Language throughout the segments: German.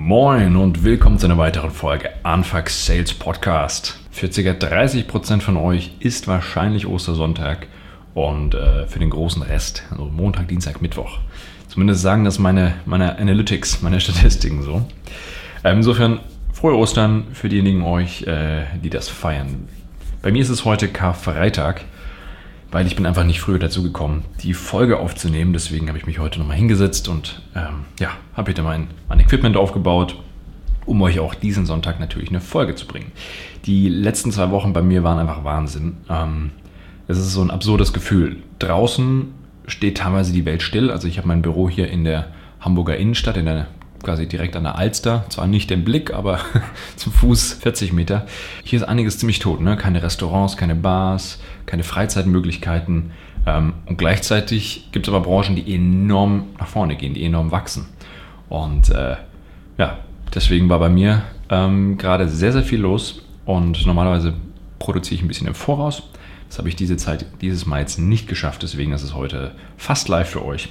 Moin und willkommen zu einer weiteren Folge Anfang Sales Podcast. Für ca. 30% von euch ist wahrscheinlich Ostersonntag und für den großen Rest, also Montag, Dienstag, Mittwoch. Zumindest sagen das meine Analytics, meine Statistiken so. Insofern frohe Ostern für diejenigen euch, die das feiern. Bei mir ist es heute Karfreitag, weil ich bin einfach nicht früher dazu gekommen, die Folge aufzunehmen. Deswegen habe ich mich heute nochmal hingesetzt und habe wieder mein Equipment aufgebaut, um euch auch diesen Sonntag natürlich eine Folge zu bringen. Die letzten 2 Wochen bei mir waren einfach Wahnsinn. Es ist so ein absurdes Gefühl. Draußen steht teilweise die Welt still. Also ich habe mein Büro hier in der Hamburger Innenstadt, quasi direkt an der Alster. Zwar nicht im Blick, aber zum Fuß 40 Meter. Hier ist einiges ziemlich tot, ne? Keine Restaurants, keine Bars, keine Freizeitmöglichkeiten. Und gleichzeitig gibt es aber Branchen, die enorm nach vorne gehen, die enorm wachsen. Und deswegen war bei mir gerade sehr, sehr viel los. Und normalerweise produziere ich ein bisschen im Voraus. Das habe ich dieses Mal jetzt nicht geschafft. Deswegen ist es heute fast live für euch.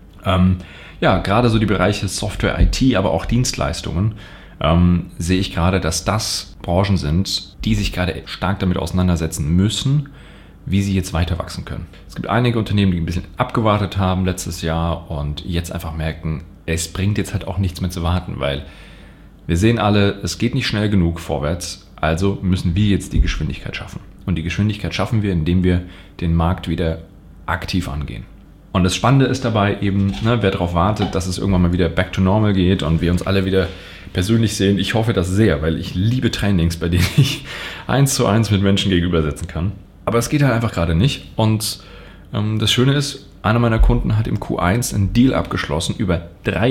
Gerade so die Bereiche Software, IT, aber auch Dienstleistungen sehe ich gerade, dass das Branchen sind, die sich gerade stark damit auseinandersetzen müssen, wie sie jetzt weiter wachsen können. Es gibt einige Unternehmen, die ein bisschen abgewartet haben letztes Jahr und jetzt einfach merken, es bringt jetzt halt auch nichts mehr zu warten, weil wir sehen alle, es geht nicht schnell genug vorwärts, also müssen wir jetzt die Geschwindigkeit schaffen. Und die Geschwindigkeit schaffen wir, indem wir den Markt wieder aktiv angehen. Und das Spannende ist dabei eben, wer darauf wartet, dass es irgendwann mal wieder back to normal geht und wir uns alle wieder persönlich sehen. Ich hoffe das sehr, weil ich liebe Trainings, bei denen ich 1:1 mit Menschen gegenüber sitzen kann. Aber es geht halt einfach gerade nicht. Und das Schöne ist, einer meiner Kunden hat im Q1 einen Deal abgeschlossen über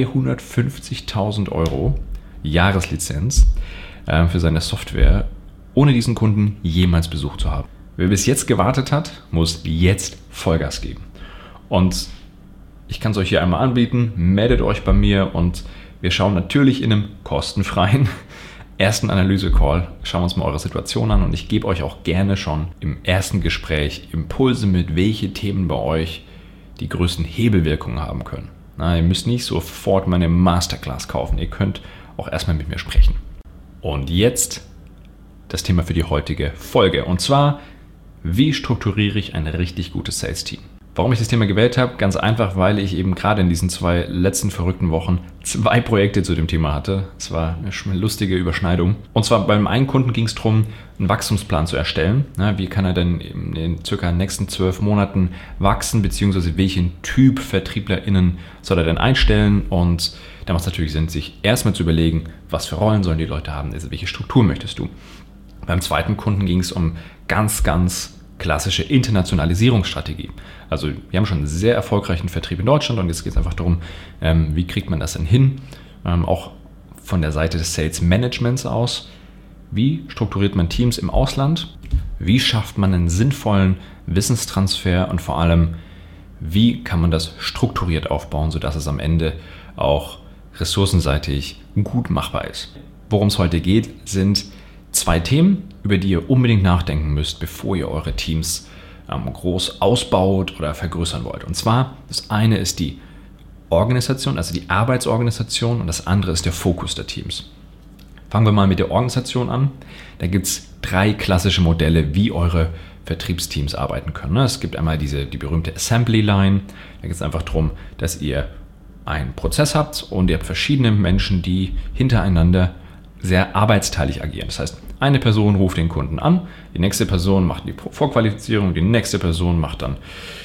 350.000 € Jahreslizenz für seine Software, ohne diesen Kunden jemals besucht zu haben. Wer bis jetzt gewartet hat, muss jetzt Vollgas geben. Und ich kann es euch hier einmal anbieten, meldet euch bei mir und wir schauen natürlich in einem kostenfreien ersten Analyse-Call, schauen uns mal eure Situation an und ich gebe euch auch gerne schon im ersten Gespräch Impulse mit, welche Themen bei euch die größten Hebelwirkungen haben können. Ihr müsst nicht sofort meine Masterclass kaufen, ihr könnt auch erstmal mit mir sprechen. Und jetzt das Thema für die heutige Folge und zwar, wie strukturiere ich ein richtig gutes Sales-Team? Warum ich das Thema gewählt habe? Ganz einfach, weil ich eben gerade in diesen 2 letzten verrückten Wochen 2 Projekte zu dem Thema hatte. Es war eine lustige Überschneidung. Und zwar beim einen Kunden ging es darum, einen Wachstumsplan zu erstellen. Wie kann er denn in den circa nächsten 12 Monaten wachsen, beziehungsweise welchen Typ VertrieblerInnen soll er denn einstellen? Und da macht es natürlich Sinn, sich erstmal zu überlegen, was für Rollen sollen die Leute haben, also welche Struktur möchtest du? Beim zweiten Kunden ging es um ganz klassische Internationalisierungsstrategie. Also wir haben schon einen sehr erfolgreichen Vertrieb in Deutschland und jetzt geht es einfach darum, wie kriegt man das denn hin, auch von der Seite des Sales Managements aus. Wie strukturiert man Teams im Ausland? Wie schafft man einen sinnvollen Wissenstransfer und vor allem, wie kann man das strukturiert aufbauen, sodass es am Ende auch ressourcenseitig gut machbar ist. Worum es heute geht, sind 2 Themen, über die ihr unbedingt nachdenken müsst, bevor ihr eure Teams groß ausbaut oder vergrößern wollt. Und zwar, das eine ist die Organisation, also die Arbeitsorganisation und das andere ist der Fokus der Teams. Fangen wir mal mit der Organisation an. Da gibt es 3 klassische Modelle, wie eure Vertriebsteams arbeiten können. Es gibt einmal die berühmte Assembly Line. Da geht es einfach darum, dass ihr einen Prozess habt und ihr habt verschiedene Menschen, die hintereinander sehr arbeitsteilig agieren. Das heißt, eine Person ruft den Kunden an, die nächste Person macht die Vorqualifizierung, die nächste Person macht dann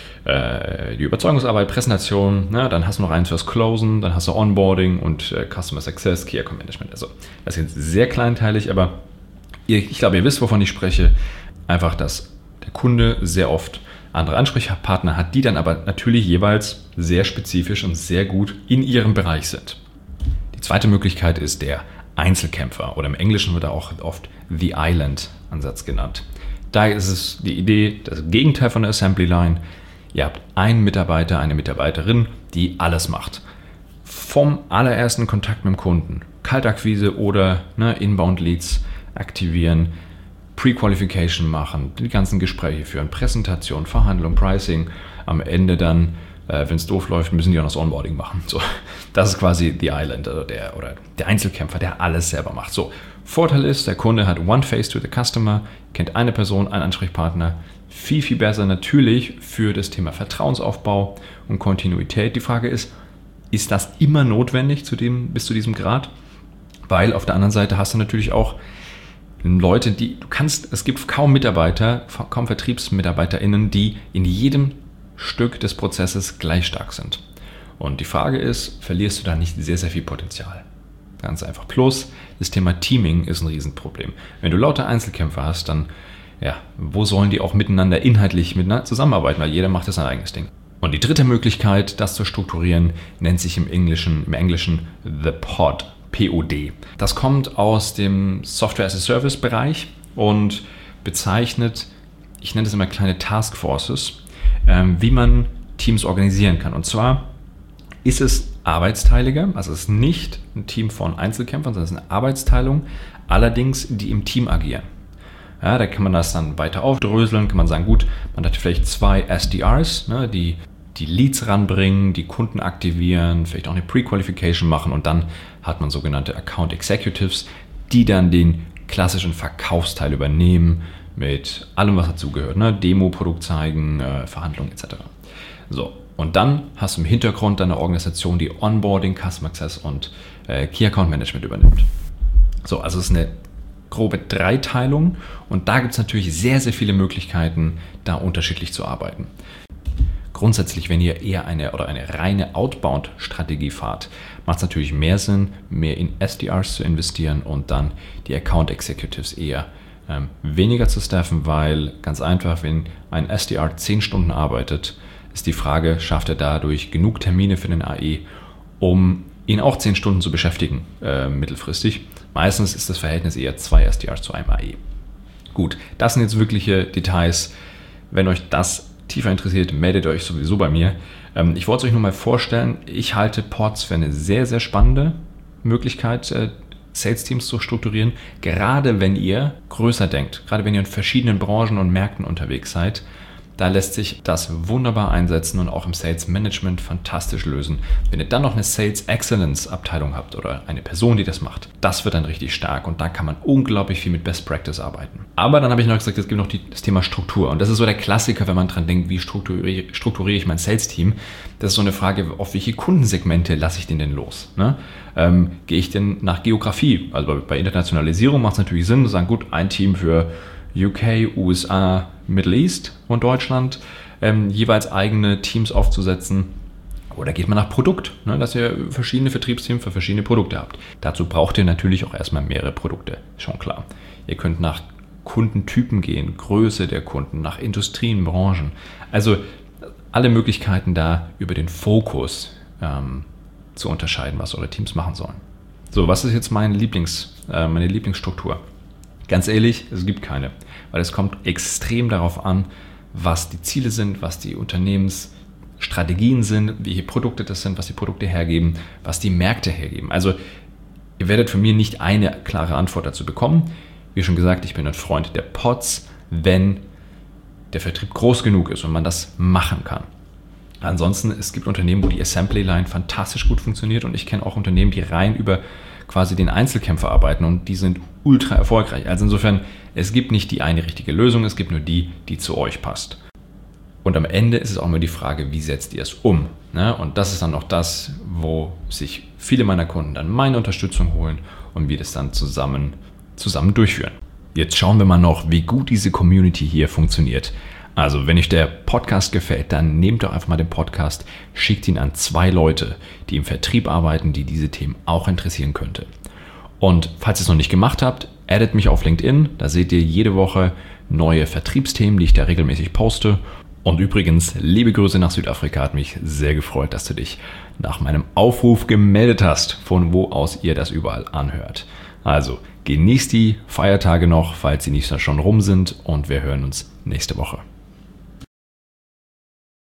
die Überzeugungsarbeit, Präsentation, dann hast du noch eins fürs Closen, dann hast du Onboarding und Customer Success, Key Account Management. Also das ist jetzt sehr kleinteilig, aber ich glaube, ihr wisst, wovon ich spreche. Einfach, dass der Kunde sehr oft andere Ansprechpartner hat, die dann aber natürlich jeweils sehr spezifisch und sehr gut in ihrem Bereich sind. Die zweite Möglichkeit ist der Einzelkämpfer oder im Englischen wird er auch oft The Island-Ansatz genannt. Da ist es die Idee, das Gegenteil von der Assembly Line. Ihr habt einen Mitarbeiter, eine Mitarbeiterin, die alles macht. Vom allerersten Kontakt mit dem Kunden, Kaltakquise oder Inbound Leads aktivieren, Pre-Qualification machen, die ganzen Gespräche führen, Präsentation, Verhandlung, Pricing, am Ende dann Wenn es doof läuft, müssen die auch noch das Onboarding machen. So, das ist quasi The Island, also der Einzelkämpfer, der alles selber macht. So, Vorteil ist, der Kunde hat One Face to the Customer, kennt eine Person, einen Ansprechpartner. Viel, viel besser natürlich für das Thema Vertrauensaufbau und Kontinuität. Die Frage ist das immer notwendig bis zu diesem Grad? Weil auf der anderen Seite hast du natürlich auch Leute, es gibt kaum VertriebsmitarbeiterInnen, die in jedem Stück des Prozesses gleich stark sind. Und die Frage ist, verlierst du da nicht sehr, sehr viel Potenzial? Ganz einfach. Plus, das Thema Teaming ist ein Riesenproblem. Wenn du lauter Einzelkämpfer hast, dann, wo sollen die auch inhaltlich miteinander zusammenarbeiten? Weil jeder macht das sein eigenes Ding. Und die dritte Möglichkeit, das zu strukturieren, nennt sich im Englischen The Pod. POD. Das kommt aus dem Software-as-a-Service-Bereich und bezeichnet, ich nenne das immer kleine Taskforces, wie man Teams organisieren kann. Und zwar ist es arbeitsteiliger, also es ist nicht ein Team von Einzelkämpfern, sondern es ist eine Arbeitsteilung, allerdings die im Team agieren. Ja, da kann man das dann weiter aufdröseln, kann man sagen, gut, man hat vielleicht 2 SDRs, die Leads ranbringen, die Kunden aktivieren, vielleicht auch eine Pre-Qualification machen und dann hat man sogenannte Account Executives, die dann den klassischen Verkaufsteil übernehmen mit allem, was dazugehört, Demo, Produkt zeigen, Verhandlungen etc. So, und dann hast du im Hintergrund deine Organisation, die Onboarding, Customer Access und Key Account Management übernimmt. So, also es ist eine grobe Dreiteilung und da gibt es natürlich sehr, sehr viele Möglichkeiten, da unterschiedlich zu arbeiten. Grundsätzlich, wenn ihr eher eine reine Outbound-Strategie fahrt, macht es natürlich mehr Sinn, mehr in SDRs zu investieren und dann die Account Executives eher weniger zu staffen, weil ganz einfach, wenn ein SDR 10 Stunden arbeitet, ist die Frage, schafft er dadurch genug Termine für den AE, um ihn auch 10 Stunden zu beschäftigen mittelfristig. Meistens ist das Verhältnis eher 2 SDRs zu einem AE. Gut, das sind jetzt wirkliche Details. Wenn euch das tiefer interessiert, meldet euch sowieso bei mir. Ich wollte es euch nur mal vorstellen, ich halte Pods für eine sehr, sehr spannende Möglichkeit, Sales-Teams zu strukturieren, gerade wenn ihr größer denkt, gerade wenn ihr in verschiedenen Branchen und Märkten unterwegs seid. Da lässt sich das wunderbar einsetzen und auch im Sales Management fantastisch lösen. Wenn ihr dann noch eine Sales Excellence Abteilung habt oder eine Person, die das macht, das wird dann richtig stark und da kann man unglaublich viel mit Best Practice arbeiten. Aber dann habe ich noch gesagt, es gibt noch das Thema Struktur und das ist so der Klassiker, wenn man dran denkt, wie strukturiere ich mein Sales Team. Das ist so eine Frage, auf welche Kundensegmente lasse ich den denn los? Gehe ich denn nach Geografie? Also bei Internationalisierung macht es natürlich Sinn, zu sagen, gut, ein Team für UK, USA, Middle East und Deutschland, jeweils eigene Teams aufzusetzen. Oder geht man nach Produkt, dass ihr verschiedene Vertriebsteams für verschiedene Produkte habt. Dazu braucht ihr natürlich auch erstmal mehrere Produkte, schon klar. Ihr könnt nach Kundentypen gehen, Größe der Kunden, nach Industrien, Branchen. Also alle Möglichkeiten da über den Fokus zu unterscheiden, was eure Teams machen sollen. So, was ist jetzt meine Lieblingsstruktur? Ganz ehrlich, es gibt keine, weil es kommt extrem darauf an, was die Ziele sind, was die Unternehmensstrategien sind, welche Produkte das sind, was die Produkte hergeben, was die Märkte hergeben. Also ihr werdet von mir nicht eine klare Antwort dazu bekommen. Wie schon gesagt, ich bin ein Freund der Pods, wenn der Vertrieb groß genug ist und man das machen kann. Ansonsten, es gibt Unternehmen, wo die Assembly Line fantastisch gut funktioniert und ich kenne auch Unternehmen, die rein über quasi den Einzelkämpfer arbeiten und die sind ultra erfolgreich. Also insofern, es gibt nicht die eine richtige Lösung, es gibt nur die zu euch passt. Und am Ende ist es auch immer die Frage, wie setzt ihr es um? Und das ist dann auch das, wo sich viele meiner Kunden dann meine Unterstützung holen und wir das dann zusammen durchführen. Jetzt schauen wir mal noch, wie gut diese Community hier funktioniert. Also, wenn euch der Podcast gefällt, dann nehmt doch einfach mal den Podcast, schickt ihn an 2 Leute, die im Vertrieb arbeiten, die diese Themen auch interessieren könnte. Und falls ihr es noch nicht gemacht habt, addet mich auf LinkedIn, da seht ihr jede Woche neue Vertriebsthemen, die ich da regelmäßig poste. Und übrigens, liebe Grüße nach Südafrika, hat mich sehr gefreut, dass du dich nach meinem Aufruf gemeldet hast, von wo aus ihr das überall anhört. Also, genießt die Feiertage noch, falls sie nicht schon rum sind und wir hören uns nächste Woche.